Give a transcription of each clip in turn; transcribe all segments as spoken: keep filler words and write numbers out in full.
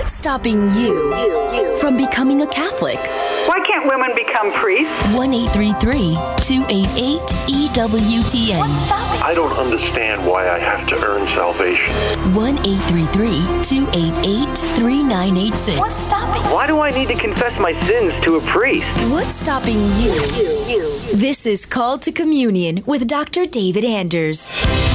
What's stopping you, you, you from becoming a Catholic? Why can't women become priests? one eight three three, two eight eight, E W T N. I don't understand why I have to earn salvation. one eight three three, two eight eight, three nine eight six. What's stopping? Why do I need to confess my sins to a priest? What's stopping you? you, you. This is Called to Communion with Doctor David Anders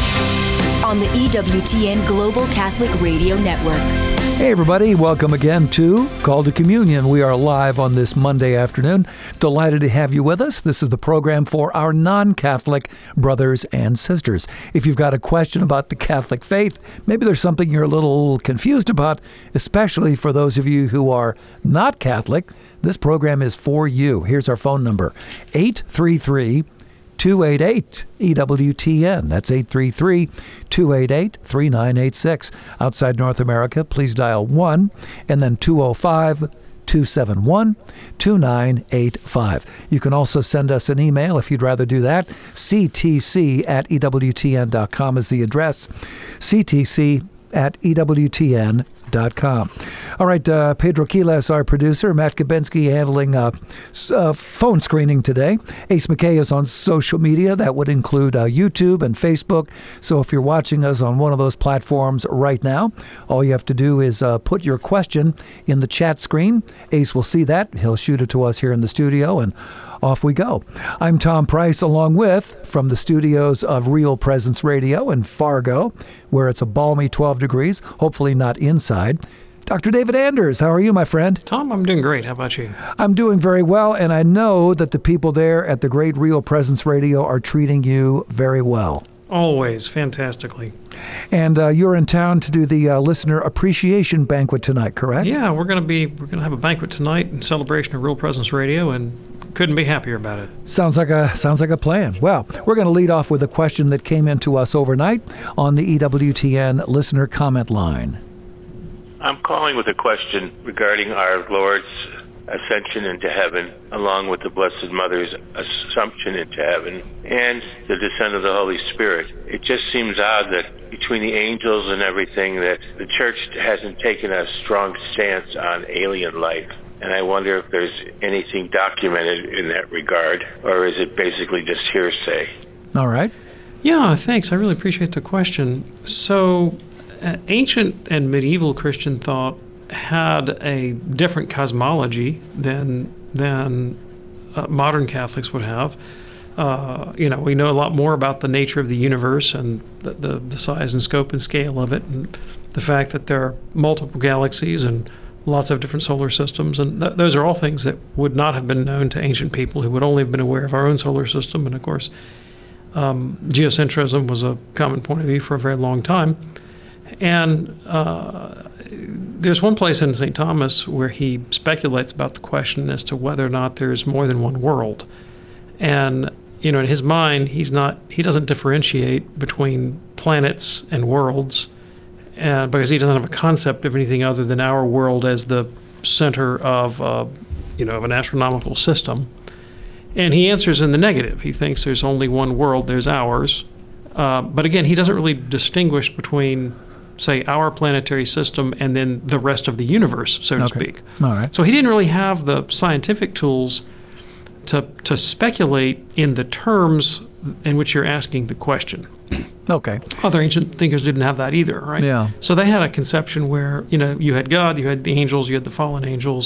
on the E W T N Global Catholic Radio Network. Hey everybody, welcome again to Call to Communion. We are live on this Monday afternoon. Delighted to have you with us. This is the program for our non-Catholic brothers and sisters. If you've got a question about the Catholic faith, maybe there's something you're a little confused about, especially for those of you who are not Catholic, this program is for you. Here's our phone number, eight three three, two eight eight, E W T N. That's eight three three, two eight eight, three nine eight six. Outside North America, please dial one and then two oh five, two seven one, two nine eight five. You can also send us an email if you'd rather do that. C T C at E W T N dot com is the address. C T C at E W T N dot com. All right, uh, Pedro Quiles, our producer, Matt Kabinski handling uh, uh, phone screening today. Ace McKay is on social media. That would include uh, YouTube and Facebook. So if you're watching us on one of those platforms right now, all you have to do is uh, put your question in the chat screen. Ace will see that. He'll shoot it to us here in the studio, and off we go. I'm Tom Price, along with, from the studios of Real Presence Radio in Fargo, where it's a balmy twelve degrees, hopefully not inside, Doctor David Anders. How are you, my friend? Tom, I'm doing great. How about you? I'm doing very well, and I know that the people there at the great Real Presence Radio are treating you very well. Always, fantastically. And uh, you're in town to do the uh, listener appreciation banquet tonight, correct? Yeah, we're going to be we're going to have a banquet tonight in celebration of Real Presence Radio, and couldn't be happier about it. Sounds like a sounds like a plan. Well, we're going to lead off with a question that came in to us overnight on the E W T N listener comment line. I'm calling with a question regarding our Lord's ascension into heaven, along with the Blessed Mother's assumption into heaven, and the descent of the Holy Spirit. It just seems odd that between the angels and everything that the Church hasn't taken a strong stance on alien life. And I wonder if there's anything documented in that regard, or is it basically just hearsay? All right. Yeah, thanks. I really appreciate the question. So, uh, ancient and medieval Christian thought had a different cosmology than than uh, modern Catholics would have. Uh, you know, we know a lot more about the nature of the universe and the, the, the size and scope and scale of it, and the fact that there are multiple galaxies and lots of different solar systems, and th- those are all things that would not have been known to ancient people who would only have been aware of our own solar system. And of course, um, geocentrism was a common point of view for a very long time. And uh, there's one place in Saint Thomas where he speculates about the question as to whether or not there's more than one world. And, you know, in his mind, he's not, he doesn't differentiate between planets and worlds, uh, because he doesn't have a concept of anything other than our world as the center of, uh, you know, of an astronomical system. And he answers in the negative. He thinks there's only one world, there's ours. Uh, but again, he doesn't really distinguish between, say, our planetary system and then the rest of the universe, so to okay. speak. All right. So he didn't really have the scientific tools to to speculate in the terms in which you're asking the question. Okay. Other ancient thinkers didn't have that either, right? Yeah. So they had a conception where, you know, you had God, you had the angels, you had the fallen angels,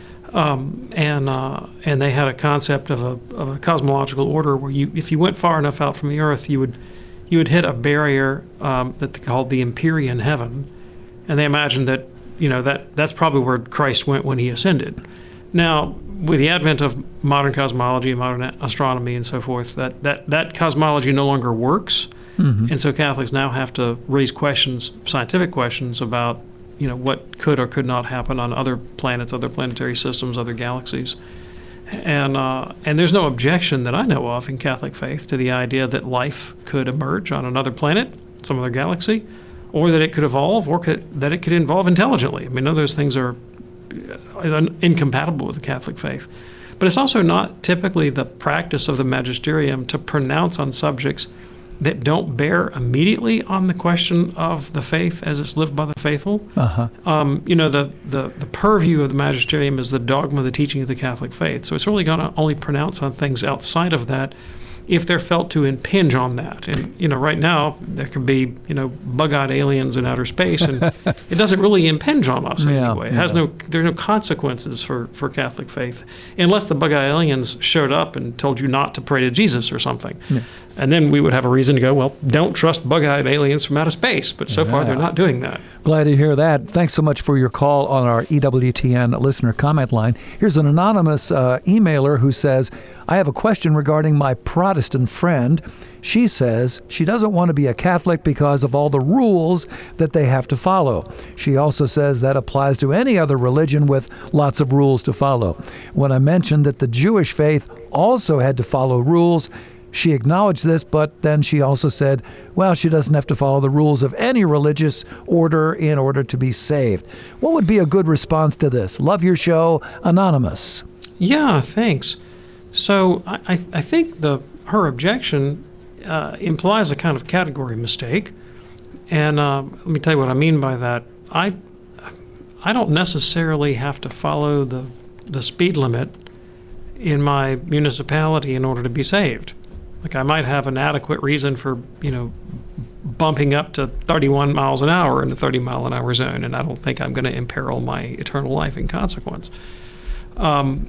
um, and uh, and they had a concept of a of a cosmological order where you, if you went far enough out from the Earth, you would you would hit a barrier um, that they called the Empyrean heaven, and they imagined that, you know, that that's probably where Christ went when he ascended. Now, with the advent of modern cosmology, modern astronomy, and so forth, that that, that cosmology no longer works, mm-hmm. and so Catholics now have to raise questions, scientific questions about, you know, what could or could not happen on other planets, other planetary systems, other galaxies. And uh, and there's no objection that I know of in Catholic faith to the idea that life could emerge on another planet, some other galaxy, or that it could evolve, or could, that it could evolve intelligently. I mean, none of those things are incompatible with the Catholic faith. But it's also not typically the practice of the magisterium to pronounce on subjects that don't bear immediately on the question of the faith as it's lived by the faithful. Uh-huh. Um, you know, the, the, the purview of the magisterium is the dogma, the teaching of the Catholic faith. So it's really going to only pronounce on things outside of that if they're felt to impinge on that. And, you know, right now there could be, you know, bug-eyed aliens in outer space, and it doesn't really impinge on us in Yeah, any way. It yeah. has no, there are no consequences for, for Catholic faith, unless the bug-eyed aliens showed up and told you not to pray to Jesus or something. Yeah. And then we would have a reason to go, well, don't trust bug-eyed aliens from outer space. But so far, they're not doing that. Glad to hear that. Thanks so much for your call on our E W T N listener comment line. Here's an anonymous uh, emailer who says, I have a question regarding my Protestant friend. She says she doesn't want to be a Catholic because of all the rules that they have to follow. She also says that applies to any other religion with lots of rules to follow. When I mentioned that the Jewish faith also had to follow rules, she acknowledged this, but then she also said, well, she doesn't have to follow the rules of any religious order in order to be saved. What would be a good response to this? Love your show, Anonymous. Yeah, thanks. So I, I, I think the her objection uh, implies a kind of category mistake. And uh, let me tell you what I mean by that. I I don't necessarily have to follow the, the speed limit in my municipality in order to be saved. Like, I might have an adequate reason for, you know, bumping up to thirty-one miles an hour in the thirty mile an hour zone, and I don't think I'm going to imperil my eternal life in consequence. Um,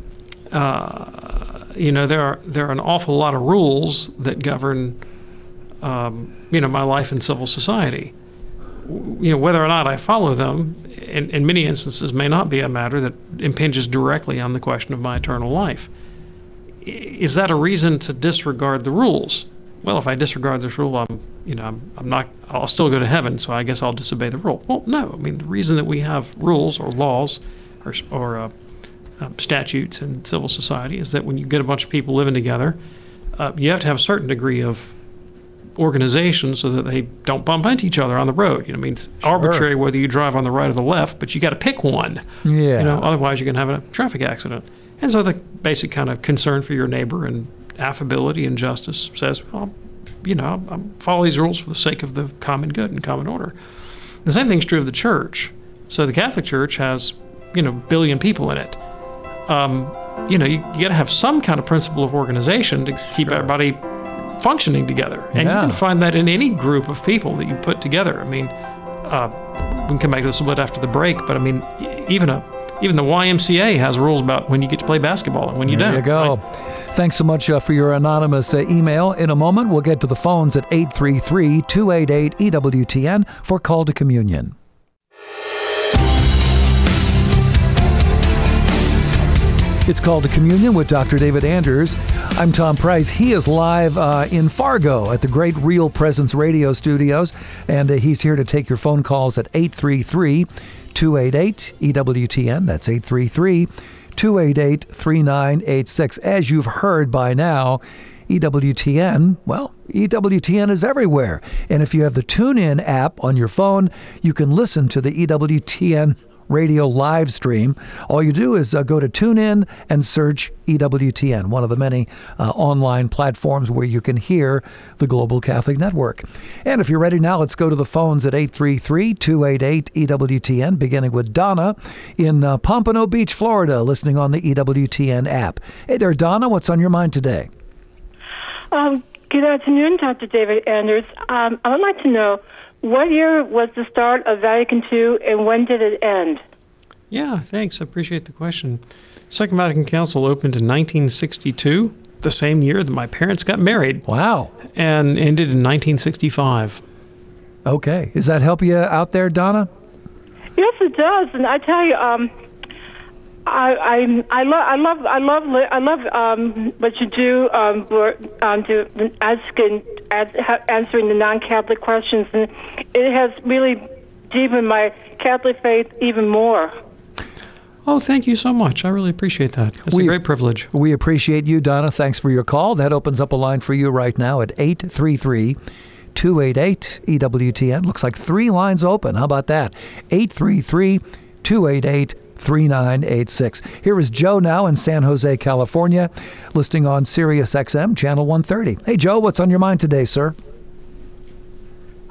uh, you know, there are there are an awful lot of rules that govern, um, you know, my life in civil society. You know, whether or not I follow them, in, in many instances, may not be a matter that impinges directly on the question of my eternal life. Is that a reason to disregard the rules? Well, if I disregard this rule, I'm, you know, I'm, I'm not. I'll still go to heaven, so I guess I'll disobey the rule. Well, no. I mean, the reason that we have rules or laws or, or uh, uh, statutes in civil society is that when you get a bunch of people living together, uh, you have to have a certain degree of organization so that they don't bump into each other on the road. You know, I mean, it's Sure. arbitrary whether you drive on the right or the left, but you got to pick one. Yeah. You know, otherwise you're going to have a traffic accident. And so the basic kind of concern for your neighbor and affability and justice says, well, you know, I follow these rules for the sake of the common good and common order. The same thing's true of the church. So the Catholic Church has, you know, a billion people in it. Um, you know, you, you got to have some kind of principle of organization to keep Sure. everybody functioning together. And Yeah. you can find that in any group of people that you put together. I mean, uh, we can come back to this a little bit after the break, but I mean, e- even a Even the Y M C A has rules about when you get to play basketball and when you there don't. you go. Right? Thanks so much uh, for your anonymous uh, email. In a moment, we'll get to the phones at eight three three, two eight eight, E W T N for Call to Communion. It's Called to Communion with Doctor David Anders. I'm Tom Price. He is live uh, in Fargo at the great Real Presence Radio Studios, and uh, he's here to take your phone calls at eight three three, two eight eight, E W T N. That's eight three three, two eight eight, three nine eight six. As you've heard by now, E W T N, well, E W T N is everywhere. And if you have the TuneIn app on your phone, you can listen to the E W T N radio live stream. All you do is uh, go to TuneIn and search E W T N, one of the many uh, online platforms where you can hear the Global Catholic Network. And if you're ready now, let's go to the phones at eight three three, two eight eight, E W T N, beginning with Donna in uh, Pompano Beach, Florida, listening on the E W T N app. Hey there, Donna, what's on your mind today? Um, good afternoon, Doctor David Anders. Um, I would like to know, what year was the start of Vatican Two, and when did it end? Yeah, thanks. I appreciate the question. Second Vatican Council opened in nineteen sixty-two, the same year that my parents got married. Wow. And ended in nineteen sixty-five. Okay. Does that help you out there, Donna? Yes, it does. And I tell you, um, I I I love I love I love I love um, what you do um, for um, to asking answering the non-Catholic questions, and it has really deepened my Catholic faith even more. Oh, thank you so much. I really appreciate that. It's We- a great privilege. We appreciate you, Donna. Thanks for your call. That opens up a line for you right now at eight three three, two eight eight, E W T N. Looks like three lines open. How about that? eight three three, two eight eight, three nine eight six. Here is Joe now in San Jose, California, listening on Sirius X M, Channel one thirty. Hey, Joe, what's on your mind today, sir?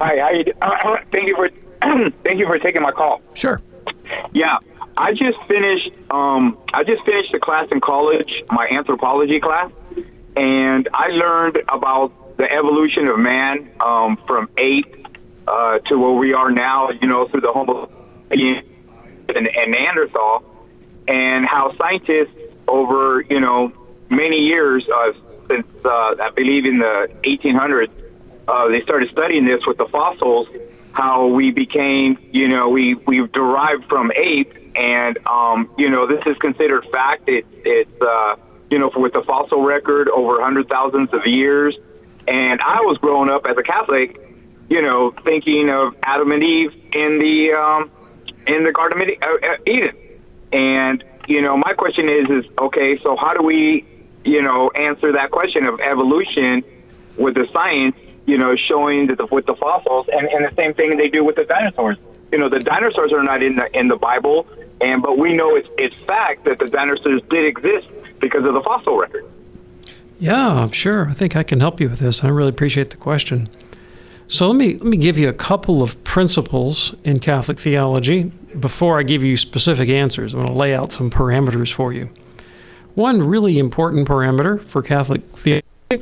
Hi, how you do? Uh, thank you for thank you for taking my call. Sure. Yeah, I just finished. Um, I just finished the class in college, my anthropology class, and I learned about the evolution of man um, from ape uh, to where we are now. You know, through the Homo and, and Neanderthal, and how scientists over you know many years uh, since uh, I believe in the eighteen hundreds. Uh, they started studying this with the fossils, how we became, you know, we, we derived from ape, and, um, you know, this is considered fact. It, it's, uh, you know, with the fossil record over hundred thousands of years. And I was growing up as a Catholic, you know, thinking of Adam and Eve in the, um, in the Garden of Eden. And, you know, my question is, is, okay, so how do we, you know, answer that question of evolution with the science, you know, showing that the, with the fossils, and, and the same thing they do with the dinosaurs. You know, the dinosaurs are not in the in the Bible, and but we know it's it's fact that the dinosaurs did exist because of the fossil record. Yeah, sure. I think I can help you with this. I really appreciate the question. So let me let me give you a couple of principles in Catholic theology before I give you specific answers. I'm going to lay out some parameters for you. One really important parameter for Catholic theology,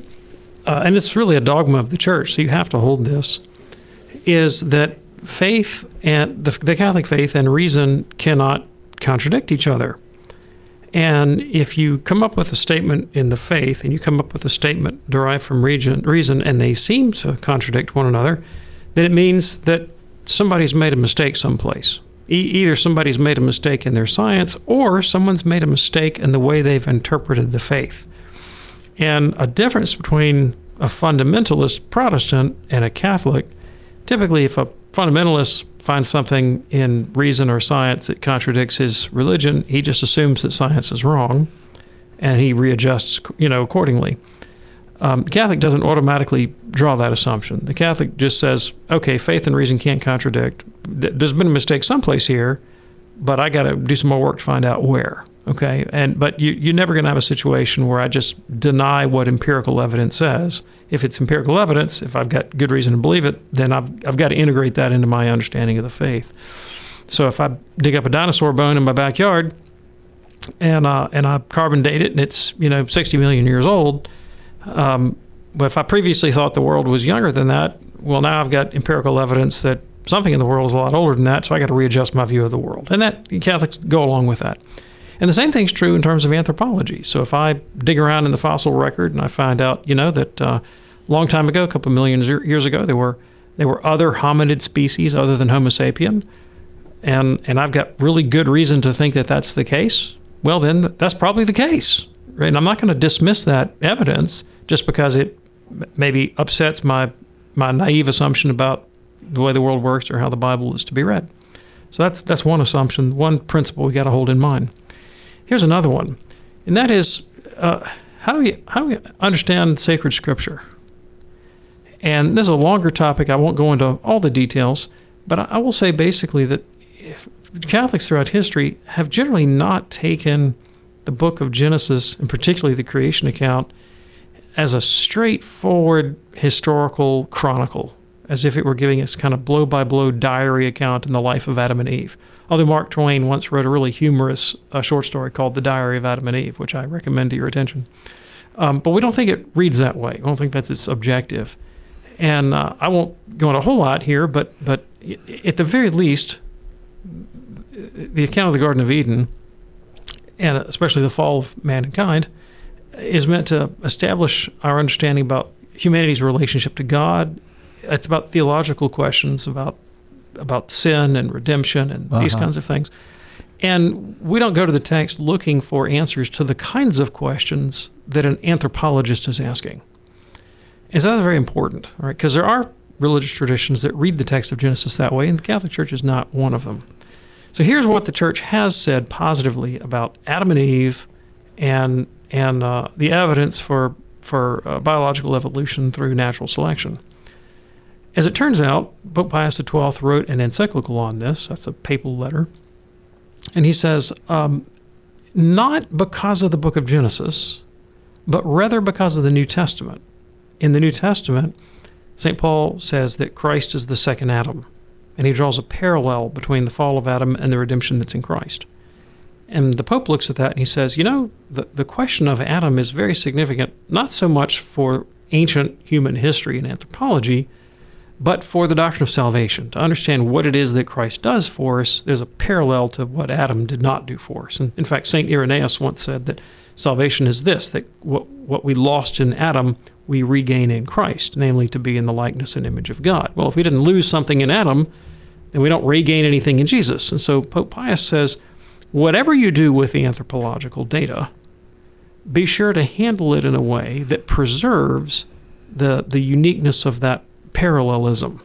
Uh, and it's really a dogma of the church, so you have to hold this, is that faith and the, the Catholic faith and reason cannot contradict each other. And if you come up with a statement in the faith and you come up with a statement derived from reason, reason and they seem to contradict one another, then it means that somebody's made a mistake someplace. E- either somebody's made a mistake in their science or someone's made a mistake in the way they've interpreted the faith. And a difference between a fundamentalist Protestant and a Catholic, typically if a fundamentalist finds something in reason or science that contradicts his religion, he just assumes that science is wrong and he readjusts, you know, accordingly. Um, the Catholic doesn't automatically draw that assumption. The Catholic just says, okay, faith and reason can't contradict. There's been a mistake someplace here, but I got to do some more work to find out where. Okay, and but you, you're never going to have a situation where I just deny what empirical evidence says. If it's empirical evidence, if I've got good reason to believe it, then I've I've got to integrate that into my understanding of the faith. So if I dig up a dinosaur bone in my backyard and uh, and I carbon date it and it's you know sixty million years old, um, but if I previously thought the world was younger than that, well now I've got empirical evidence that something in the world is a lot older than that, so I got to readjust my view of the world, and that Catholics go along with that. And the same thing's true in terms of anthropology. So if I dig around in the fossil record and I find out, you know, that a uh, long time ago, a couple of million years ago, there were there were other hominid species other than Homo sapien, and and I've got really good reason to think that that's the case, well, then that's probably the case. Right? And I'm not going to dismiss that evidence just because it maybe upsets my my naive assumption about the way the world works or how the Bible is to be read. So that's that's one assumption, one principle we got to hold in mind. Here's another one, and that is uh, how do we how do we understand sacred scripture? And this is a longer topic. I won't go into all the details, but I, I will say basically that if Catholics throughout history have generally not taken the book of Genesis, and particularly the creation account, as a straightforward historical chronicle, as if it were giving us kind of blow-by-blow diary account in the life of Adam and Eve. Although Mark Twain once wrote a really humorous uh, short story called The Diary of Adam and Eve, which I recommend to your attention. Um, but we don't think it reads that way. We don't think that's its objective. And uh, I won't go into a whole lot here, but but at the very least, the account of the Garden of Eden, and especially the fall of mankind, is meant to establish our understanding about humanity's relationship to God. It's about theological questions about about sin and redemption and uh-huh. these kinds of things. And we don't go to the text looking for answers to the kinds of questions that an anthropologist is asking. And so that's very important, all right? Because there are religious traditions that read the text of Genesis that way, and the Catholic Church is not one of them. So here's what the Church has said positively about Adam and Eve and and uh, the evidence for, for uh, biological evolution through natural selection. As it turns out, Pope Pius the twelfth wrote an encyclical on this. That's a papal letter. And he says, um, not because of the book of Genesis, but rather because of the New Testament. In the New Testament, Saint Paul says that Christ is the second Adam, and he draws a parallel between the fall of Adam and the redemption that's in Christ. And the Pope looks at that and he says, you know, the, the question of Adam is very significant, not so much for ancient human history and anthropology, but for the doctrine of salvation. To understand what it is that Christ does for us, there's a parallel to what Adam did not do for us. And in fact, Saint Irenaeus once said that salvation is this, that what, what we lost in Adam, we regain in Christ, namely to be in the likeness and image of God. Well, if we didn't lose something in Adam, then we don't regain anything in Jesus. And so Pope Pius says, whatever you do with the anthropological data, be sure to handle it in a way that preserves the, the uniqueness of that parallelism.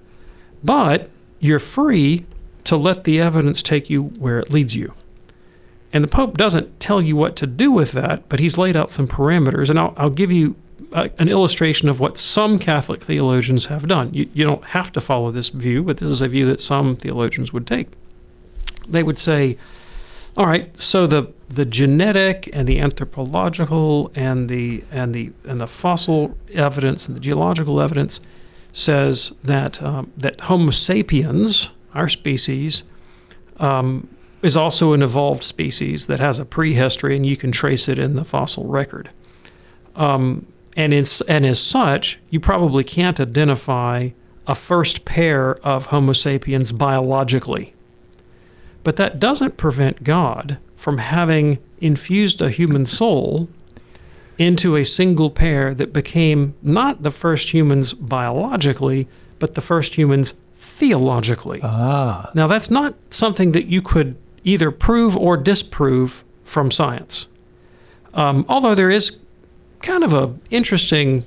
But you're free to let the evidence take you where it leads you. And the Pope doesn't tell you what to do with that, but he's laid out some parameters. And I'll, I'll give you a, an illustration of what some Catholic theologians have done. You, you don't have to follow this view, but this is a view that some theologians would take. They would say, all right, so the the genetic and the anthropological and the and the and the fossil evidence and the geological evidence says that um, that Homo sapiens, our species, um, is also an evolved species that has a prehistory, and you can trace it in the fossil record. Um, and in, and as such, you probably can't identify a first pair of Homo sapiens biologically. But that doesn't prevent God from having infused a human soul into a single pair that became not the first humans biologically, but the first humans theologically. Ah. Now, that's not something that you could either prove or disprove from science. Um, although there is kind of a interesting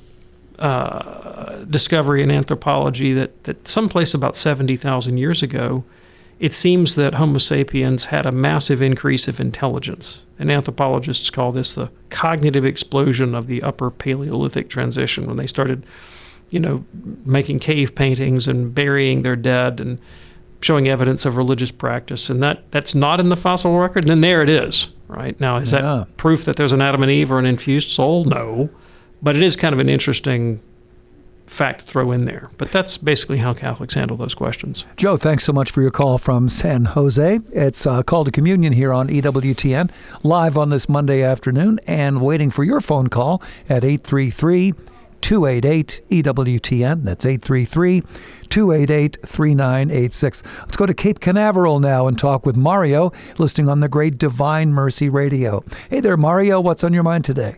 uh, discovery in anthropology that, that someplace about seventy thousand years ago, it seems that Homo sapiens had a massive increase of intelligence. And anthropologists call this the cognitive explosion of the upper Paleolithic transition, when they started, you know, making cave paintings and burying their dead and showing evidence of religious practice. And that, that's not in the fossil record. And then there it is, right? Now, is Yeah. that proof that there's an Adam and Eve or an infused soul? No. But it is kind of an interesting fact to throw in there. But that's basically how Catholics handle those questions. Joe, thanks so much for your call from San Jose. It's uh, Call to Communion here on E W T N, live on this Monday afternoon, and waiting for your phone call at eight three three, two eight eight, E W T N. That's eight three three, two eight eight, three nine eight six. Let's go to Cape Canaveral now and talk with Mario, listening on the great Divine Mercy Radio. Hey there, Mario. What's on your mind today?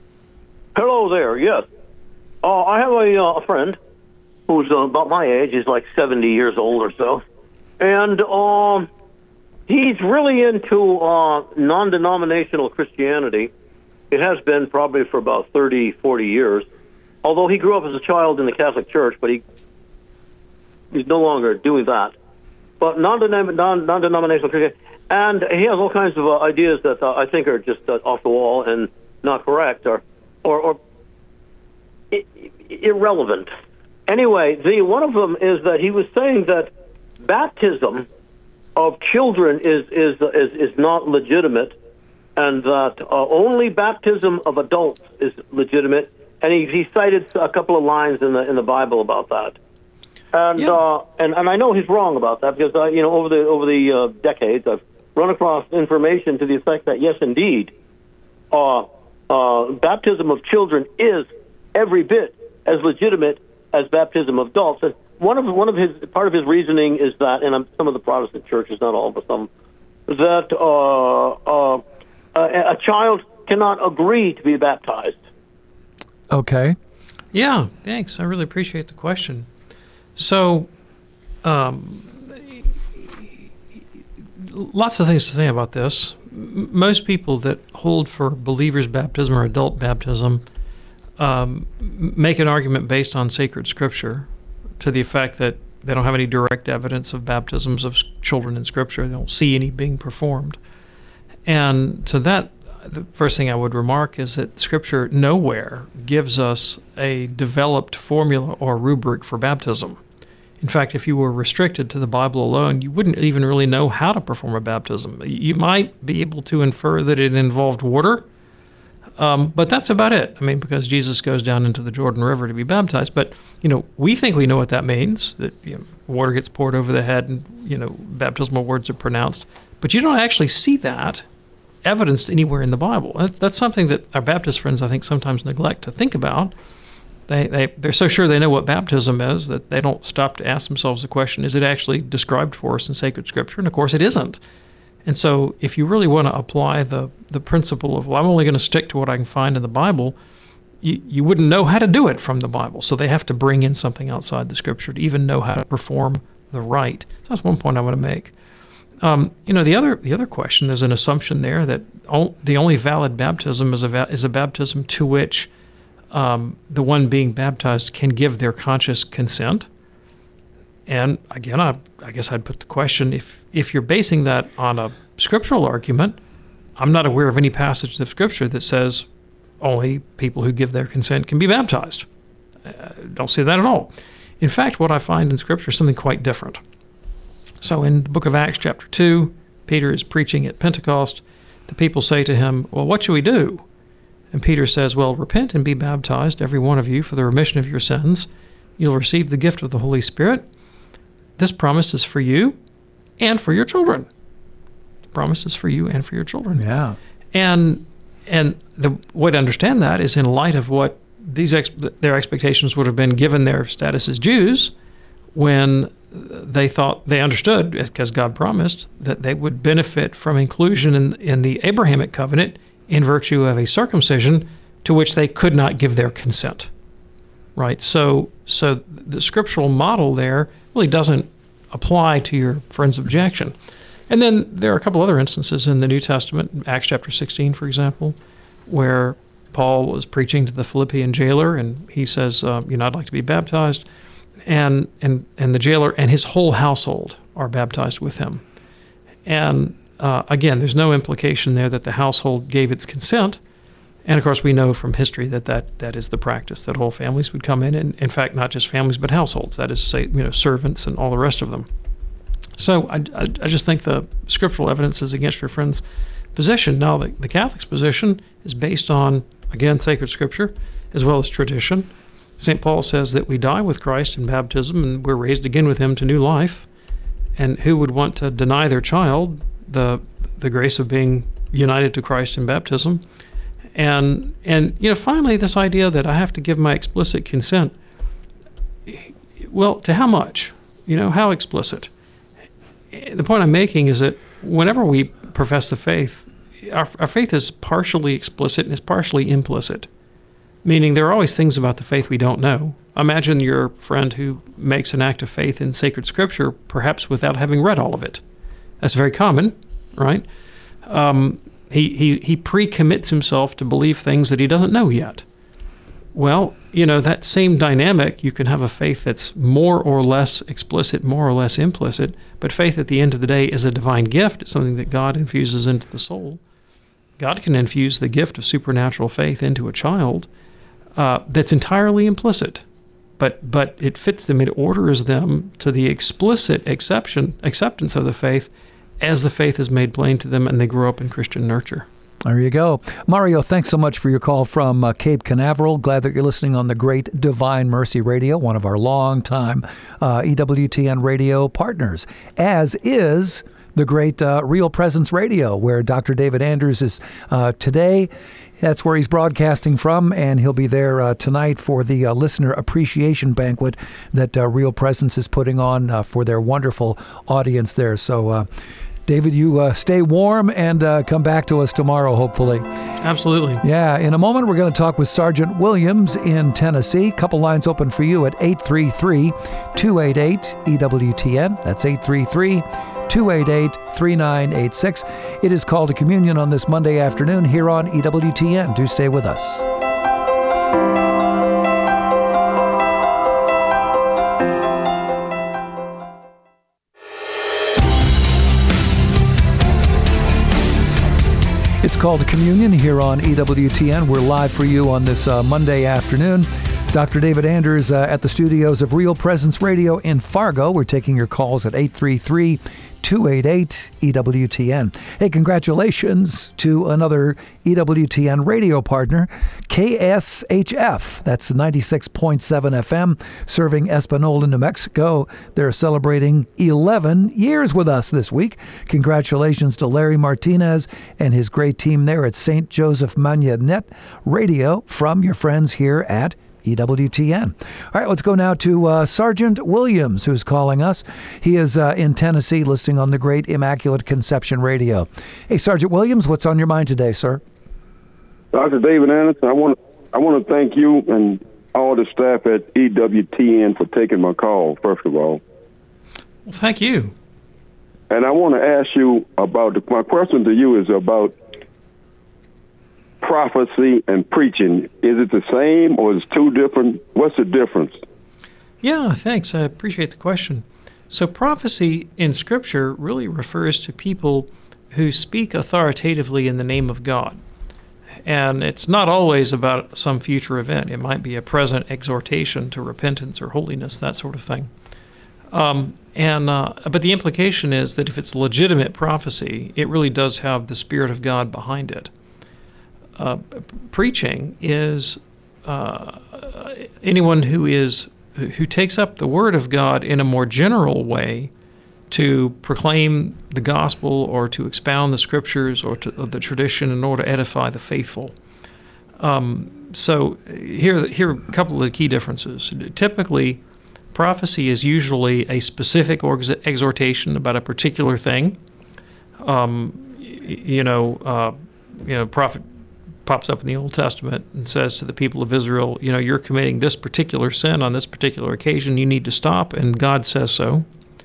Hello there, yes. Uh, I have a, uh, a friend who's uh, about my age. He's like seventy years old or so. And um, he's really into uh, non-denominational Christianity. It has been probably for about thirty, forty years. Although he grew up as a child in the Catholic Church, but he he's no longer doing that. But non-denom- non- non-denominational Christianity. And he has all kinds of uh, ideas that uh, I think are just uh, off the wall and not correct, or or, or I- irrelevant. Anyway, the one of them is that he was saying that baptism of children is is is, is not legitimate, and that uh, only baptism of adults is legitimate. And he, he cited a couple of lines in the in the Bible about that. And Yeah. uh, and and I know he's wrong about that, because uh, you know over the over the uh, decades I've run across information to the effect that yes, indeed, uh, uh, baptism of children is every bit as legitimate as baptism of adults. And one of one of his part of his reasoning is that, and some of the Protestant churches, not all, but some, that uh, uh, a, a child cannot agree to be baptized. Okay. Yeah, thanks. I really appreciate the question. So, um, lots of things to say about this. M- most people that hold for believers' baptism or adult baptism um, make an argument based on sacred scripture, to the effect that they don't have any direct evidence of baptisms of s- children in scripture. They don't see any being performed. And to that, the first thing I would remark is that Scripture nowhere gives us a developed formula or rubric for baptism. In fact, if you were restricted to the Bible alone, you wouldn't even really know how to perform a baptism. You might be able to infer that it involved water, Um, but that's about it. I mean, because Jesus goes down into the Jordan River to be baptized. But, you know, we think we know what that means, that, you know, water gets poured over the head and, you know, baptismal words are pronounced. But you don't actually see that evidenced anywhere in the Bible. That's something that our Baptist friends, I think, sometimes neglect to think about. They, they, they're so sure they know what baptism is that they don't stop to ask themselves the question, is it actually described for us in sacred Scripture? And, of course, it isn't. And so if you really want to apply the, the principle of, well, I'm only going to stick to what I can find in the Bible, you, you wouldn't know how to do it from the Bible. So they have to bring in something outside the Scripture to even know how to perform the rite. So that's one point I want to make. Um, you know, the other the other question, there's an assumption there that all, the only valid baptism is a, va- is a baptism to which um, the one being baptized can give their conscious consent. And again, I, I guess I'd put the question, if, if you're basing that on a scriptural argument, I'm not aware of any passage of Scripture that says only people who give their consent can be baptized. Uh, don't see that at all. In fact, what I find in Scripture is something quite different. So in the book of Acts chapter two, Peter is preaching at Pentecost. The people say to him, well, what should we do? And Peter says, well, repent and be baptized, every one of you, for the remission of your sins. You'll receive the gift of the Holy Spirit. This promise is for you and for your children. The promise is for you and for your children. Yeah. And and the way to understand that is in light of what these ex- their expectations would have been given their status as Jews when they thought, they understood, because God promised, that they would benefit from inclusion in, in the Abrahamic covenant in virtue of a circumcision to which they could not give their consent. Right? So, so the scriptural model there really doesn't apply to your friend's objection. And then there are a couple other instances in the New Testament, Acts chapter sixteen, for example, where Paul was preaching to the Philippian jailer, and he says, uh, you know, I'd like to be baptized. And, and, and the jailer and his whole household are baptized with him. And uh, again, there's no implication there that the household gave its consent. And of course, we know from history that that, that is the practice, that whole families would come in, and in fact, not just families, but households. That is to say, you know, servants and all the rest of them. So I, I, I just think the scriptural evidence is against your friend's position. Now, the, the Catholic's position is based on, again, sacred Scripture, as well as tradition. Saint Paul says that we die with Christ in baptism, and we're raised again with him to new life. And who would want to deny their child the the grace of being united to Christ in baptism? And, and you know, finally, this idea that I have to give my explicit consent, well, to how much? You know, how explicit? The point I'm making is that whenever we profess the faith, our, our faith is partially explicit and is partially implicit, meaning there are always things about the faith we don't know. Imagine your friend who makes an act of faith in sacred Scripture, perhaps without having read all of it. That's very common, right? Um, he, he, he pre-commits himself to believe things that he doesn't know yet. Well, you know, that same dynamic, you can have a faith that's more or less explicit, more or less implicit, but faith at the end of the day is a divine gift. It's something that God infuses into the soul. God can infuse the gift of supernatural faith into a child uh, that's entirely implicit, but but it fits them, it orders them to the explicit exception, acceptance of the faith as the faith is made plain to them and they grow up in Christian nurture. There you go. Mario, thanks so much for your call from uh, Cape Canaveral. Glad that you're listening on the great Divine Mercy Radio, one of our long-time uh, E W T N radio partners, as is the great uh, Real Presence Radio, where Doctor David Anders is uh, today. That's where he's broadcasting from, and he'll be there uh, tonight for the uh, listener appreciation banquet that uh, Real Presence is putting on uh, for their wonderful audience there. So, uh, David, you uh, stay warm and uh, come back to us tomorrow, hopefully. Absolutely. Yeah. In a moment, we're going to talk with Sergeant Williams in Tennessee. Couple lines open for you at eight three three, two eight eight, E W T N. That's eight three three, two eight eight, three nine eight six. It is Call to Communion on this Monday afternoon here on E W T N. Do stay with us. It's Called to Communion here on E W T N. We're live for you on this uh, Monday afternoon. Doctor David Anders uh, at the studios of Real Presence Radio in Fargo. We're taking your calls at eight three three, two eight eight, two eight eight, E W T N. Hey, congratulations to another E W T N radio partner, K S H F. That's ninety-six point seven F M, serving Espanola, New Mexico. They're celebrating eleven years with us this week. Congratulations to Larry Martinez and his great team there at Saint Joseph Magnanet Radio from your friends here at E W T N. All right, let's go now to uh, Sergeant Williams, who's calling us. He is uh, in Tennessee, listening on the great Immaculate Conception Radio. Hey, Sergeant Williams, what's on your mind today, sir? Doctor David Anderson, I want I want to thank you and all the staff at E W T N for taking my call, first of all. Well, thank you. And I want to ask you about, the, my question to you is about prophecy and preaching. Is it the same or is it two different? What's the difference? Yeah, thanks. I appreciate the question. So prophecy in Scripture really refers to people who speak authoritatively in the name of God. And it's not always about some future event. It might be a present exhortation to repentance or holiness, that sort of thing. Um, and uh, but the implication is that if it's legitimate prophecy, it really does have the Spirit of God behind it. Uh, preaching is uh, anyone who is who takes up the Word of God in a more general way to proclaim the gospel or to expound the Scriptures or to, or the tradition in order to edify the faithful. Um, so here, here are a couple of the key differences. Typically, prophecy is usually a specific exhortation about a particular thing. Um, you know, uh, you know, prophet pops up in the Old Testament and says to the people of Israel, you know, you're committing this particular sin on this particular occasion, you need to stop, and God says so.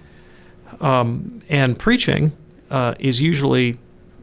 Um, and preaching uh, is usually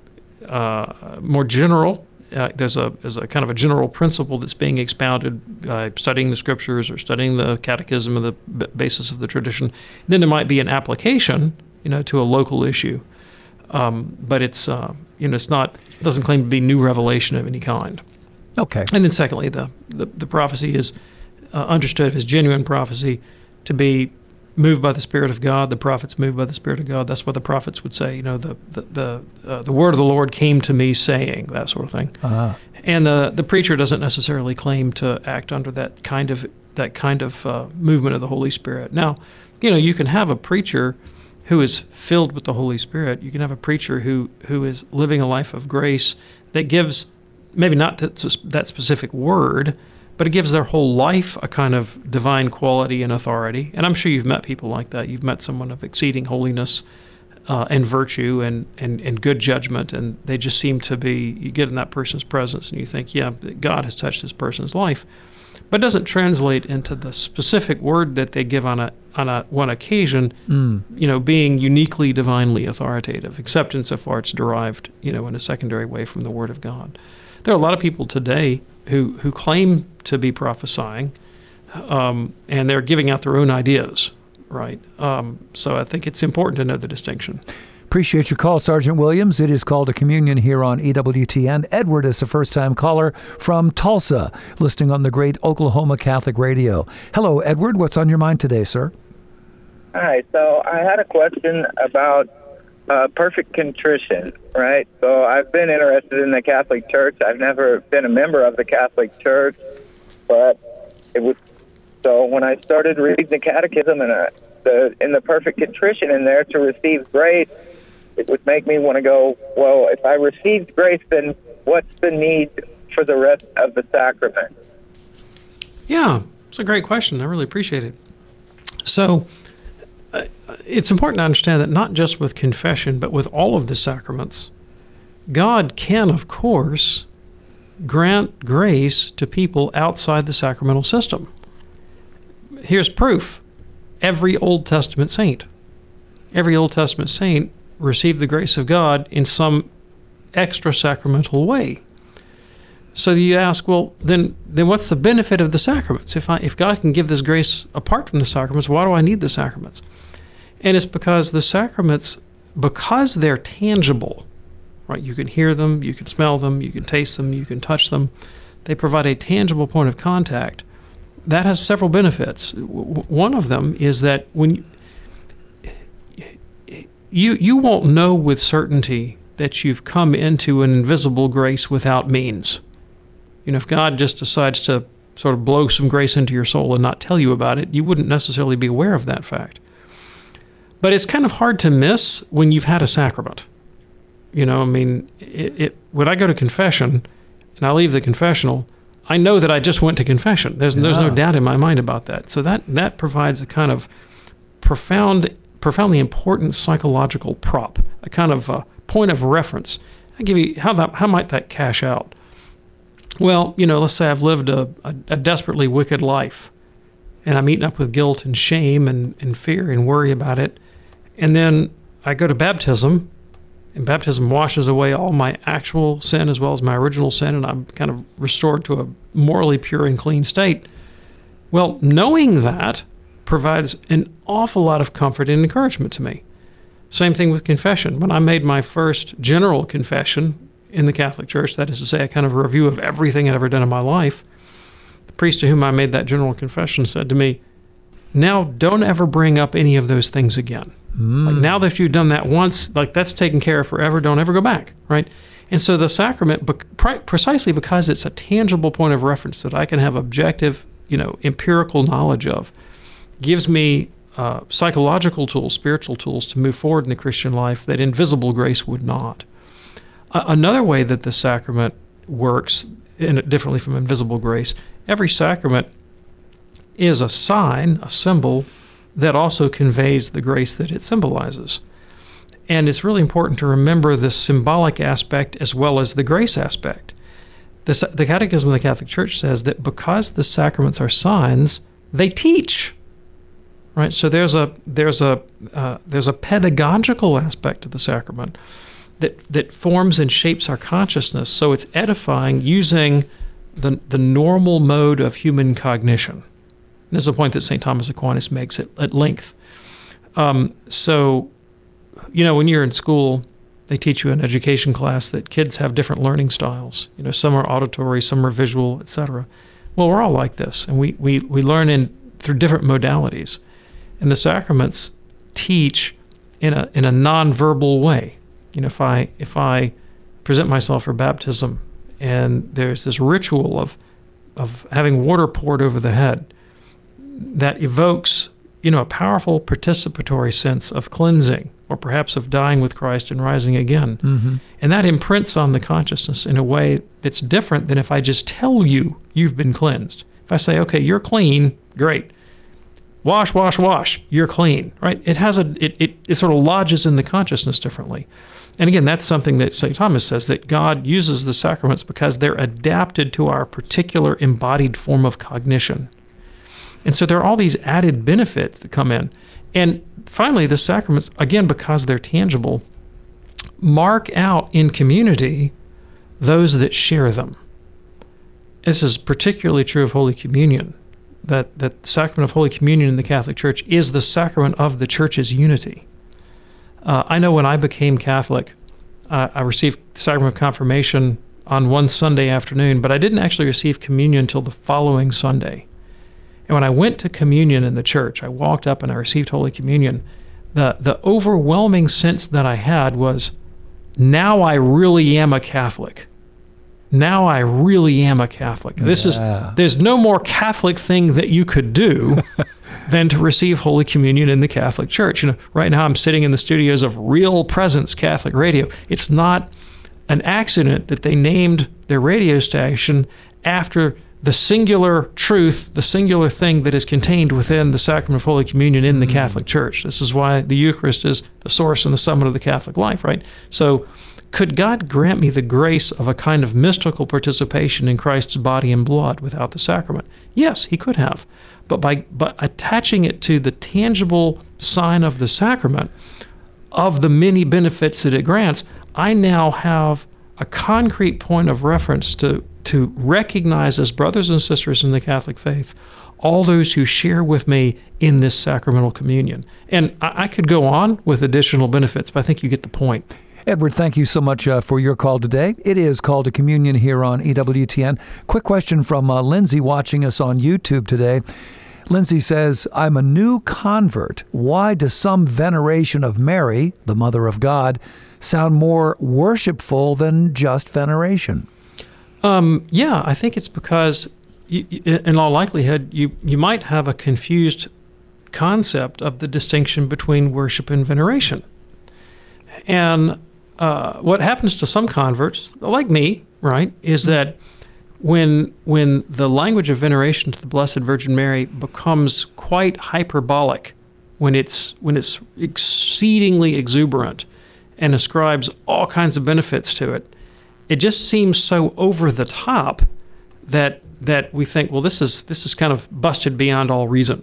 uh, more general. Uh, there's a there's a kind of a general principle that's being expounded by studying the Scriptures or studying the Catechism of the b- basis of the tradition. Then there might be an application, you know, to a local issue. Um, but it's uh, you know it's not it doesn't claim to be new revelation of any kind. Okay. And then secondly, the the, the prophecy is uh, understood as genuine prophecy to be moved by the Spirit of God. The prophets moved by the Spirit of God. That's what the prophets would say. You know, the the the, uh, the word of the Lord came to me, saying, that sort of thing. Uh-huh. And the the preacher doesn't necessarily claim to act under that kind of that kind of uh, movement of the Holy Spirit. Now, you know, you can have a preacher who is filled with the Holy Spirit. You can have a preacher who, who is living a life of grace that gives maybe not that, that specific word, but it gives their whole life a kind of divine quality and authority. And I'm sure you've met people like that. You've met someone of exceeding holiness uh, and virtue and, and, and good judgment, and they just seem to be, you get in that person's presence and you think, yeah, God has touched this person's life. But it doesn't translate into the specific word that they give on a on a one occasion, mm. you know, being uniquely divinely authoritative, except insofar it's derived, you know, in a secondary way from the Word of God. There are a lot of people today who, who claim to be prophesying, um, and they're giving out their own ideas, right? Um, so I think it's important to know the distinction. Appreciate your call, Sergeant Williams. It is Called to Communion here on E W T N. Edward is a first-time caller from Tulsa, listening on the great Oklahoma Catholic Radio. Hello, Edward. What's on your mind today, sir? Hi. So I had a question about uh, perfect contrition, right? So I've been interested in the Catholic Church. I've never been a member of the Catholic Church, but it was so when I started reading the Catechism and uh, the in the perfect contrition in there to receive grace, it would make me want to go, well, if I received grace, then what's the need for the rest of the sacrament? Yeah, it's a great question. I really appreciate it. So uh, it's important to understand that not just with confession, but with all of the sacraments, God can, of course, grant grace to people outside the sacramental system. Here's proof. Every Old Testament saint, every Old Testament saint received the grace of God in some extra sacramental way. So you ask, well, then then what's the benefit of the sacraments? If I if God can give this grace apart from the sacraments, why do I need the sacraments? And it's because the sacraments, because they're tangible, right? You can hear them, you can smell them, you can taste them, you can touch them. They provide a tangible point of contact. That has several benefits. One of them is that when you, you you won't know with certainty that you've come into an invisible grace without means. You know, if God just decides to sort of blow some grace into your soul and not tell you about it, you wouldn't necessarily be aware of that fact. But it's kind of hard to miss when you've had a sacrament. You know, I mean, it, it, when I go to confession and I leave the confessional, I know that I just went to confession. There's yeah. there's no doubt in my mind about that. So that that provides a kind of profound, profoundly important psychological prop, a kind of uh, point of reference. I give you how that how might that cash out? Well, you know, let's say I've lived a, a, a desperately wicked life, and I'm eaten up with guilt and shame and, and fear and worry about it, and then I go to baptism. And baptism washes away all my actual sin as well as my original sin, and I'm kind of restored to a morally pure and clean state. Well, knowing that provides an awful lot of comfort and encouragement to me. Same thing with confession. When I made my first general confession in the Catholic Church, that is to say, a kind of review of everything I'd ever done in my life, the priest to whom I made that general confession said to me, "Now don't ever bring up any of those things again. Mm. Like now that you've done that once, like that's taken care of forever, don't ever go back," right? And so the sacrament, precisely because it's a tangible point of reference that I can have objective, you know, empirical knowledge of, gives me uh, psychological tools, spiritual tools to move forward in the Christian life that invisible grace would not. Uh, another way that the sacrament works in, differently from invisible grace, every sacrament is a sign, a symbol, that also conveys the grace that it symbolizes. And it's really important to remember the symbolic aspect as well as the grace aspect. The, the Catechism of the Catholic Church says that because the sacraments are signs, they teach. Right? So there's a there's a uh, there's a pedagogical aspect to the sacrament that that forms and shapes our consciousness. So it's edifying using the the normal mode of human cognition. This is a point that Saint Thomas Aquinas makes at, at length. Um, so, you know, when you're in school, they teach you in education class that kids have different learning styles. You know, some are auditory, some are visual, et cetera. Well, we're all like this, and we, we, we learn in through different modalities. And the sacraments teach in a in a nonverbal way. You know, if I if I present myself for baptism, and there's this ritual of of having water poured over the head, that evokes, you know, a powerful participatory sense of cleansing, or perhaps of dying with Christ and rising again. Mm-hmm. And that imprints on the consciousness in a way that's different than if I just tell you you've been cleansed. If I say, okay, you're clean, great. Wash, wash, wash, you're clean, right? It has a, it, it, it sort of lodges in the consciousness differently. And again, that's something that Saint Thomas says, that God uses the sacraments because they're adapted to our particular embodied form of cognition. And so there are all these added benefits that come in. And finally, the sacraments, again, because they're tangible, mark out in community those that share them. This is particularly true of Holy Communion, that, that the sacrament of Holy Communion in the Catholic Church is the sacrament of the Church's unity. Uh, I know when I became Catholic, uh, I received the sacrament of confirmation on one Sunday afternoon, but I didn't actually receive communion until the following Sunday. And when I went to communion in the church, I walked up and I received Holy Communion. The the overwhelming sense that I had was, now I really am a Catholic. Now I really am a Catholic. This yeah. is there's no more Catholic thing that you could do than to receive Holy Communion in the Catholic Church. You know, right now I'm sitting in the studios of Real Presence Catholic Radio. It's not an accident that they named their radio station after the singular truth, the singular thing that is contained within the sacrament of Holy Communion in the mm. Catholic Church. This is why the Eucharist is the source and the summit of the Catholic life, right? So could God grant me the grace of a kind of mystical participation in Christ's body and blood without the sacrament? Yes, he could have. But by but attaching it to the tangible sign of the sacrament, of the many benefits that it grants, I now have a concrete point of reference to to recognize as brothers and sisters in the Catholic faith all those who share with me in this sacramental communion. And I, I could go on with additional benefits, but I think you get the point. Edward, thank you so much uh, for your call today. It is Call to Communion here on E W T N. Quick question from uh, Lindsay watching us on YouTube today. Lindsay says, I'm a new convert. Why does some veneration of Mary, the Mother of God, sound more worshipful than just veneration? Um, yeah, I think it's because, you, in all likelihood, you, you might have a confused concept of the distinction between worship and veneration. And uh, what happens to some converts, like me, right, is that when when the language of veneration to the Blessed Virgin Mary becomes quite hyperbolic, when it's when it's exceedingly exuberant and ascribes all kinds of benefits to it, it just seems so over the top that that we think, well, this is this is kind of busted beyond all reason.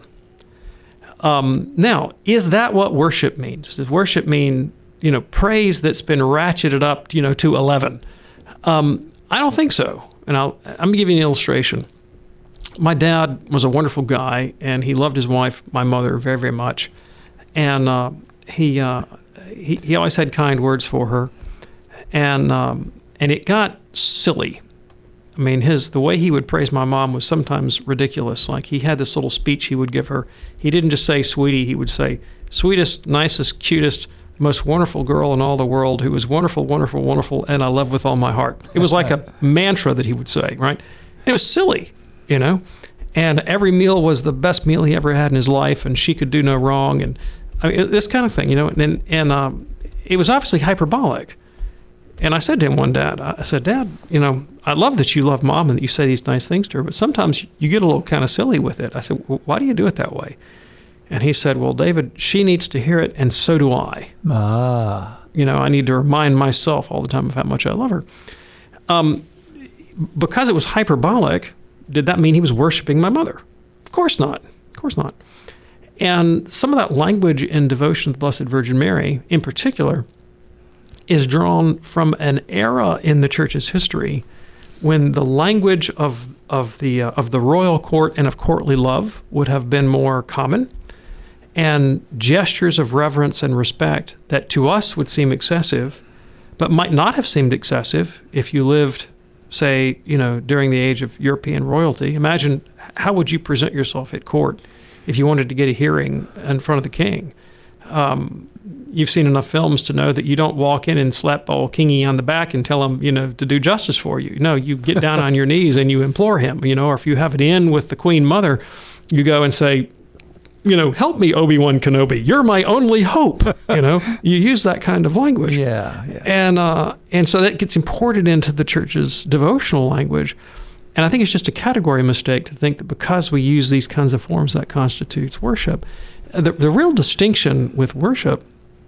Um, now, is that what worship means? Does worship mean, you know, praise that's been ratcheted up, you know, to eleven? Um, I don't think so. And I'll, I'm going to give you an illustration. My dad was a wonderful guy, and he loved his wife, my mother, very, very much. And uh, he, uh, he he always had kind words for her. And um, and it got silly. I mean, his the way he would praise my mom was sometimes ridiculous. Like, he had this little speech he would give her. He didn't just say, sweetie, he would say, sweetest, nicest, cutest, most wonderful girl in all the world, who is wonderful, wonderful, wonderful, and I love with all my heart. It was like a mantra that he would say, right? It was silly, you know? And every meal was the best meal he ever had in his life, and she could do no wrong, and I mean, this kind of thing, you know? And, and um, it was obviously hyperbolic. And I said to him one day, I said, Dad, you know, I love that you love Mom and that you say these nice things to her, but sometimes you get a little kind of silly with it. I said, well, why do you do it that way? And he said, well, David, she needs to hear it, and so do I. Ah. You know, I need to remind myself all the time of how much I love her. Um, because it was hyperbolic, did that mean he was worshiping my mother? Of course not. Of course not. And some of that language in devotion to the Blessed Virgin Mary, in particular, is drawn from an era in the Church's history when the language of of the uh, of the royal court and of courtly love would have been more common, and gestures of reverence and respect that to us would seem excessive, but might not have seemed excessive if you lived, say, you know, during the age of European royalty. Imagine, how would you present yourself at court if you wanted to get a hearing in front of the king? Um, you've seen enough films to know that you don't walk in and slap old Kingy on the back and tell him, you know, to do justice for you. No, you get down on your knees and you implore him, you know, or if you have it in with the Queen Mother, you go and say, you know, help me, Obi-Wan Kenobi. You're my only hope. You know, you use that kind of language. Yeah, yeah. And, uh, and so that gets imported into the Church's devotional language. And I think it's just a category mistake to think that because we use these kinds of forms, that constitutes worship. The, the real distinction with worship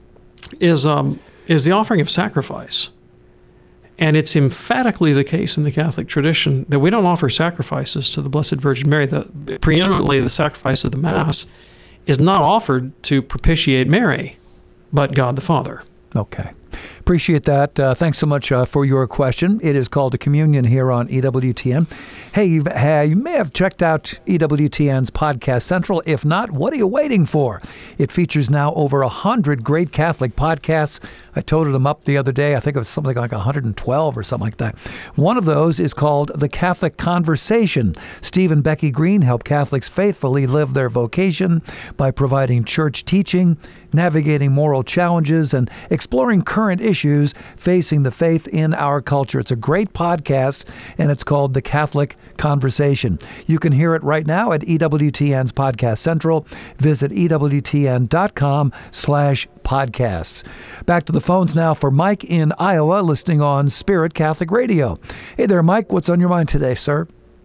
is um, is the offering of sacrifice. And it's emphatically the case in the Catholic tradition that we don't offer sacrifices to the Blessed Virgin Mary. The, preeminently, the sacrifice of the Mass is not offered to propitiate Mary, but God the Father. Okay. Appreciate that. Uh, thanks so much uh, for your question. It is called a communion here on E W T N. Hey, you've, uh, you may have checked out E W T N's Podcast Central. If not, what are you waiting for? It features now over one hundred great Catholic podcasts. I totaled them up the other day. I think it was something like one hundred twelve or something like that. One of those is called The Catholic Conversation. Steve and Becky Green help Catholics faithfully live their vocation by providing church teaching, navigating moral challenges, and exploring current issues facing the faith in our culture. It's a great podcast, and it's called The Catholic Conversation. You can hear it right now at E W T N's Podcast Central. Visit E W T N dot com slash podcasts. Back to the phones now for Mike in Iowa, listening on Spirit Catholic Radio. Hey there, Mike. What's on your mind today, sir?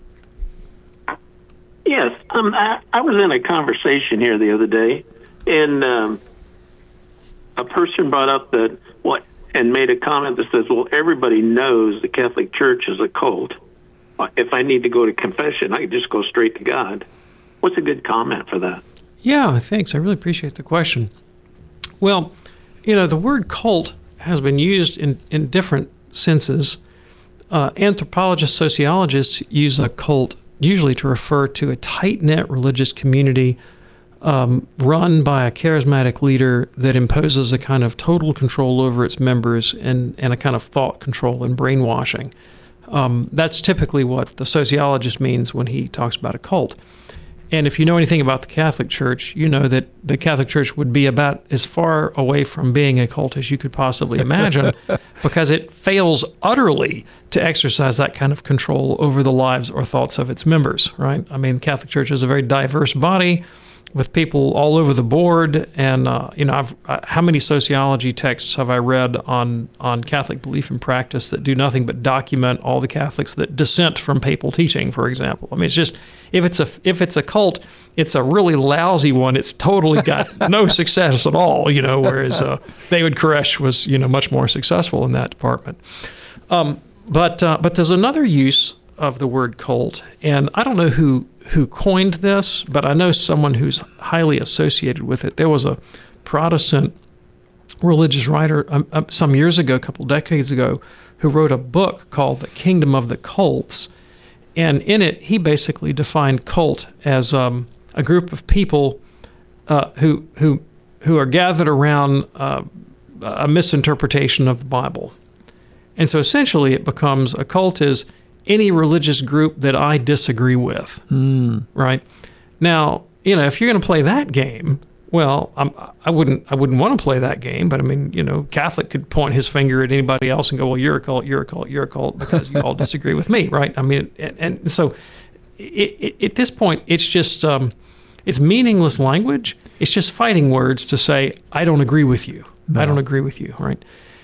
Yes, um, I, I was in a conversation here the other day, and um, a person brought up that what and made a comment that says, well, everybody knows the Catholic Church is a cult. If I need to go to confession, I can just go straight to God. What's a good comment for that? Yeah, thanks. I really appreciate the question. Well, you know, the word cult has been used in, in different senses. Uh, anthropologists, sociologists use a cult usually to refer to a tight-knit religious community um, run by a charismatic leader that imposes a kind of total control over its members and, and a kind of thought control and brainwashing. Um, that's typically what the sociologist means when he talks about a cult. And if you know anything about the Catholic Church, you know that the Catholic Church would be about as far away from being a cult as you could possibly imagine, because it fails utterly to exercise that kind of control over the lives or thoughts of its members, right? I mean, the Catholic Church is a very diverse body with people all over the board. And, uh, you know, I've, uh, how many sociology texts have I read on, on Catholic belief and practice that do nothing but document all the Catholics that dissent from papal teaching, for example? I mean, it's just, if it's a, if it's a cult, it's a really lousy one. It's totally got no success at all, you know, whereas uh, David Koresh was, you know, much more successful in that department. Um, but, uh, but there's another use of the word cult, and I don't know who who coined this, but I know someone who's highly associated with it. There was a Protestant religious writer um, uh, some years ago, a couple decades ago, who wrote a book called The Kingdom of the Cults, and in it he basically defined cult as um, a group of people uh, who who who are gathered around uh, a misinterpretation of the Bible. And so essentially it becomes, a cult is any religious group that I disagree with, mm. right? Now, you know, if you're going to play that game, well, I'm, I wouldn't I wouldn't want to play that game, but I mean, you know, Catholic could point his finger at anybody else and go, well, you're a cult, you're a cult, you're a cult, because you all disagree with me, right? I mean, and, and so it, it, at this point, it's just, um, it's meaningless language. It's just fighting words to say, I don't agree with you. No. I don't agree with you, right?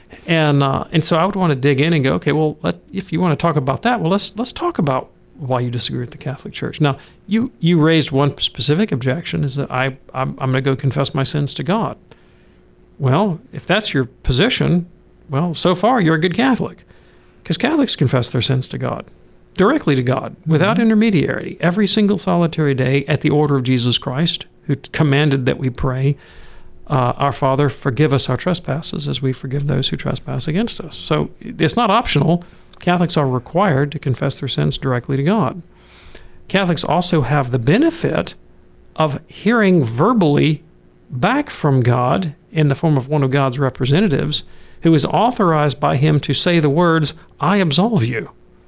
And uh, and so I would want to dig in and go, okay, well, let, if you want to talk about that, well, let's let's talk about why you disagree with the Catholic Church. Now, you you raised one specific objection, is that I I'm, I'm going to go confess my sins to God. Well, if that's your position, well, so far you're a good Catholic, because Catholics confess their sins to God, directly to God, without mm-hmm. intermediary, every single solitary day at the order of Jesus Christ, who commanded that we pray, Uh, our Father, forgive us our trespasses as we forgive those who trespass against us. So it's not optional. Catholics are required to confess their sins directly to God. Catholics also have the benefit of hearing verbally back from God in the form of one of God's representatives, who is authorized by him to say the words, I absolve you.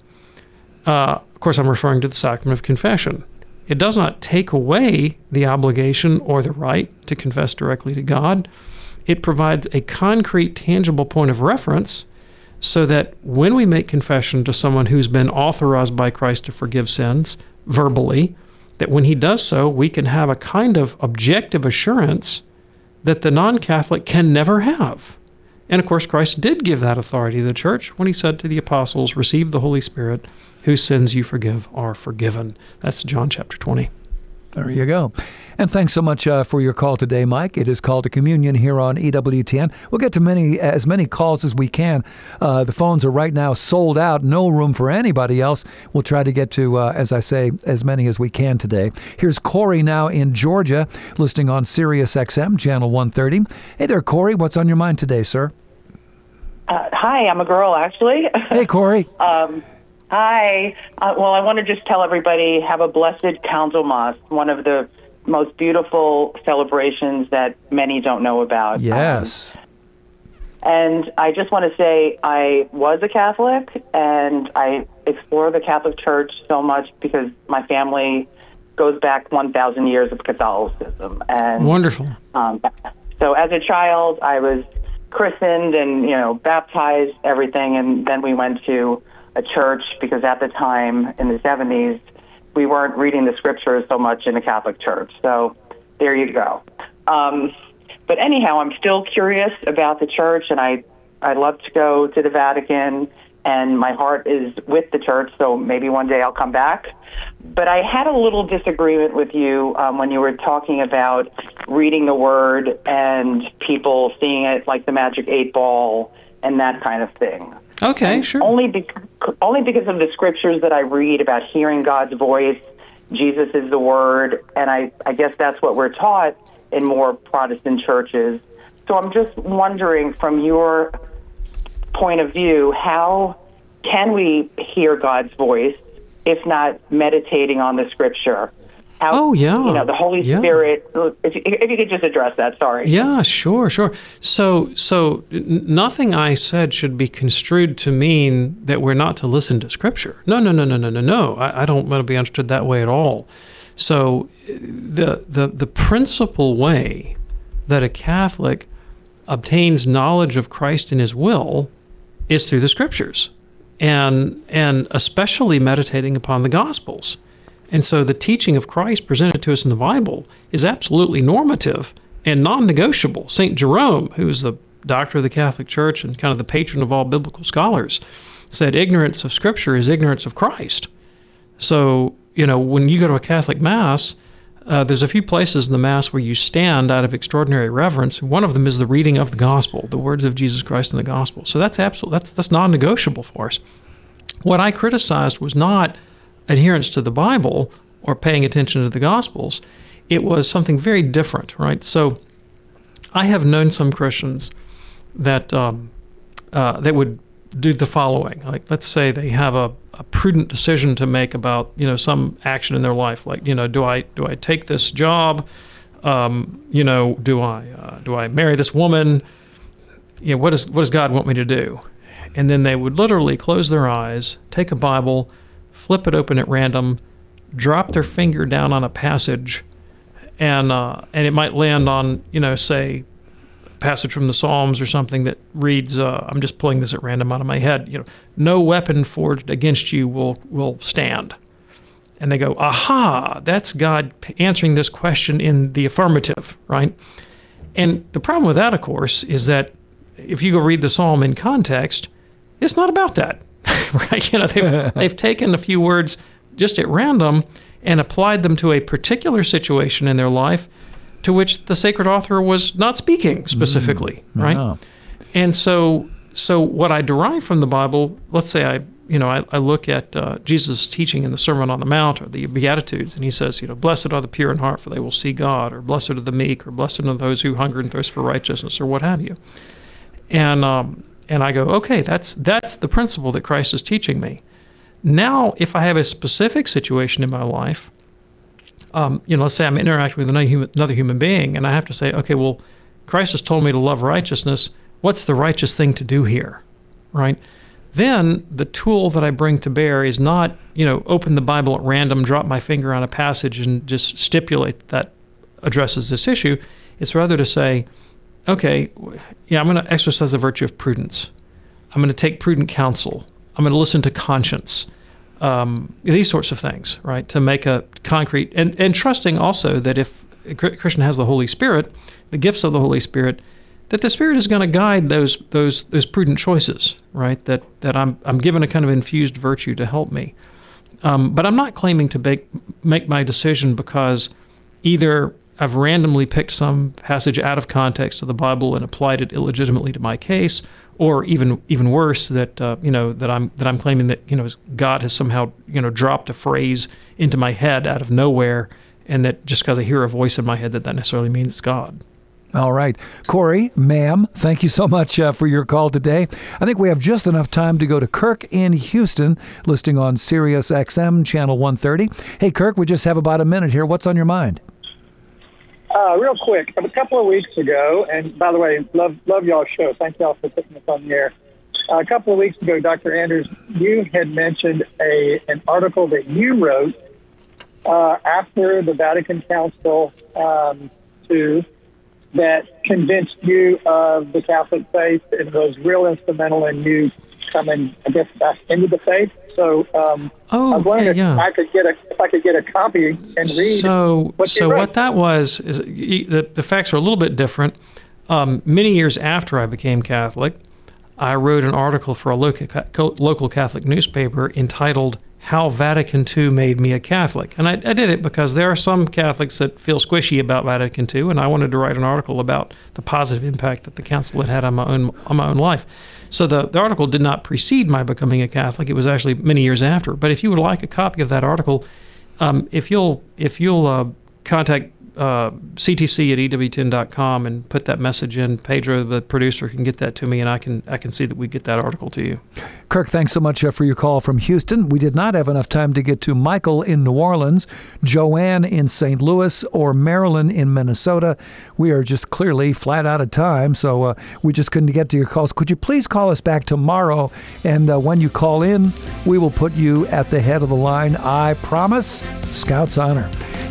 Uh, of course, I'm referring to the sacrament of confession. It does not take away the obligation or the right to confess directly to God. It provides a concrete, tangible point of reference so that when we make confession to someone who's been authorized by Christ to forgive sins verbally, that when he does so, we can have a kind of objective assurance that the non-Catholic can never have. And of course, Christ did give that authority to the church when he said to the apostles, receive the Holy Spirit, whose sins you forgive are forgiven. That's John chapter twenty. There you go. And thanks so much uh, for your call today, Mike. It is Call to Communion here on E W T N. We'll get to many as many calls as we can. Uh, the phones are right now sold out. No room for anybody else. We'll try to get to, uh, as I say, as many as we can today. Here's Corey now in Georgia, listening on Sirius X M, channel one thirty. Hey there, Corey. What's on your mind today, sir? Uh, hi, I'm a girl, actually. Hey, Corey. um, hi. Uh, well, I want to just tell everybody, have a blessed Candlemas, one of the most beautiful celebrations that many don't know about. Yes. Um, and I just want to say I was a Catholic, and I explore the Catholic Church so much because my family goes back one thousand years of Catholicism. And wonderful. Um, so as a child, I was christened and, you know, baptized, everything, and then we went to a church because at the time, in the seventies, we weren't reading the scriptures so much in the Catholic Church. So there you go. Um, but anyhow, I'm still curious about the church, and I, I love to go to the Vatican, and my heart is with the church, so maybe one day I'll come back. But I had a little disagreement with you um, when you were talking about reading the Word and people seeing it like the magic eight ball and that kind of thing. Okay, and sure. Only, be- only because of the scriptures that I read about hearing God's voice, Jesus is the Word, and I, I guess that's what we're taught in more Protestant churches. So I'm just wondering, from your point of view, how can we hear God's voice if not meditating on the scripture? How, oh, yeah. You know, the Holy yeah. Spirit, if you, if you could just address that, sorry. Yeah, sure, sure. So, so n- nothing I said should be construed to mean that we're not to listen to scripture. No, no, no, no, no, no, no. I, I don't want to be understood that way at all. So the the the principal way that a Catholic obtains knowledge of Christ and his will is through the Scriptures, and and especially meditating upon the Gospels. And so the teaching of Christ presented to us in the Bible is absolutely normative and non-negotiable. Saint Jerome, who is the doctor of the Catholic Church and kind of the patron of all biblical scholars, said ignorance of Scripture is ignorance of Christ. So, you know, when you go to a Catholic Mass, uh, there's a few places in the Mass where you stand out of extraordinary reverence. One of them is the reading of the Gospel, the words of Jesus Christ in the Gospel. So that's absolute, that's that's non-negotiable for us. What I criticized was not adherence to the Bible or paying attention to the Gospels. It was something very different, right? So I have known some Christians that um, uh, that would do the following. Like, let's say they have a, a prudent decision to make about, you know, some action in their life. Like, you know, do I do I take this job? Um, you know, do I uh, do I marry this woman? You know, what does what does God want me to do? And then they would literally close their eyes, take a Bible, flip it open at random, drop their finger down on a passage, and uh, and it might land on, you know, say, passage from the Psalms or something that reads, uh, I'm just pulling this at random out of my head, you know, no weapon forged against you will will stand. And they go, aha, that's God answering this question in the affirmative, right? And the problem with that, of course, is that if you go read the Psalm in context, it's not about that, right? You know, they've, they've taken a few words just at random and applied them to a particular situation in their life to which the sacred author was not speaking specifically, mm, right? Wow. And so, so what I derive from the Bible, let's say I, you know, I, I look at uh, Jesus' teaching in the Sermon on the Mount or the Beatitudes, and he says, you know, blessed are the pure in heart, for they will see God, or blessed are the meek, or blessed are those who hunger and thirst for righteousness, or what have you. And um, and I go, okay, that's that's the principle that Christ is teaching me. Now, if I have a specific situation in my life, Um, you know, let's say I'm interacting with another human, another human being, and I have to say, okay, well, Christ has told me to love righteousness. What's the righteous thing to do here, right? Then the tool that I bring to bear is not, you know, open the Bible at random, drop my finger on a passage, and just stipulate that addresses this issue. It's rather to say, okay, yeah, I'm going to exercise the virtue of prudence. I'm going to take prudent counsel. I'm going to listen to conscience. Um, these sorts of things, right, to make a concrete, and, and trusting also that if a Christian has the Holy Spirit, the gifts of the Holy Spirit, that the Spirit is going to guide those those those prudent choices, right, that, that I'm I'm given a kind of infused virtue to help me. Um, but I'm not claiming to make, make my decision because either I've randomly picked some passage out of context of the Bible and applied it illegitimately to my case, or even even worse, that uh, you know that I'm that I'm claiming that you know God has somehow you know dropped a phrase into my head out of nowhere, and that just because I hear a voice in my head that that necessarily means it's God. All right. Corey, ma'am, thank you so much uh, for your call today. I think we have just enough time to go to Kirk in Houston, listing on Sirius X M Channel one thirty. Hey, Kirk, we just have about a minute here. What's on your mind? Uh, real quick, a couple of weeks ago, and by the way, love love y'all's show. Thank y'all for putting this on the air. Uh, a couple of weeks ago, Doctor Anders, you had mentioned a an article that you wrote uh, after the Vatican Council um, two that convinced you of the Catholic faith and was real instrumental in you coming, I guess, back into the faith. So um, oh, I was wondering yeah, yeah. if I could get a if I could get a copy and read. So, what so what that was is the the facts are a little bit different. Um, many years after I became Catholic, I wrote an article for a local local Catholic newspaper entitled "How Vatican two Made Me a Catholic," and I, I did it because there are some Catholics that feel squishy about Vatican two, and I wanted to write an article about the positive impact that the Council had had on my own on my own life. So the, the article did not precede my becoming a Catholic. It was actually many years after. But if you would like a copy of that article, um, if you'll if you'll uh, contact uh, C T C at E W T N dot com and put that message in, Pedro, the producer, can get that to me, and I can I can see that we get that article to you. Kirk, thanks so much uh, for your call from Houston. We did not have enough time to get to Michael in New Orleans, Joanne in Saint Louis, or Marilyn in Minnesota. We are just clearly flat out of time, so uh, we just couldn't get to your calls. Could you please call us back tomorrow? And uh, when you call in, we will put you at the head of the line. I promise. Scout's honor.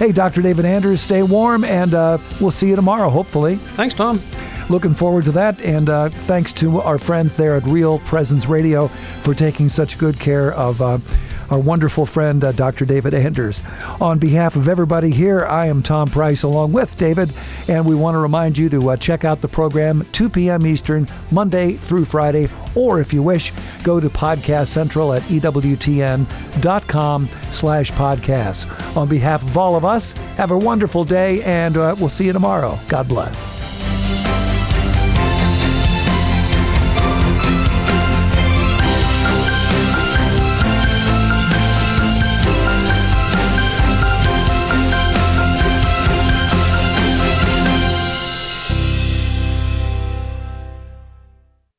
Hey, Doctor David Anders, stay warm, and uh, we'll see you tomorrow, hopefully. Thanks, Tom. Looking forward to that, and uh, thanks to our friends there at Real Presence Radio for taking such good care of uh, our wonderful friend, uh, Doctor David Anders. On behalf of everybody here, I am Tom Price along with David, and we want to remind you to uh, check out the program two p.m. Eastern, Monday through Friday, or if you wish, go to Podcast Central at ewtn dot com slash podcasts. On behalf of all of us, have a wonderful day, and uh, we'll see you tomorrow. God bless.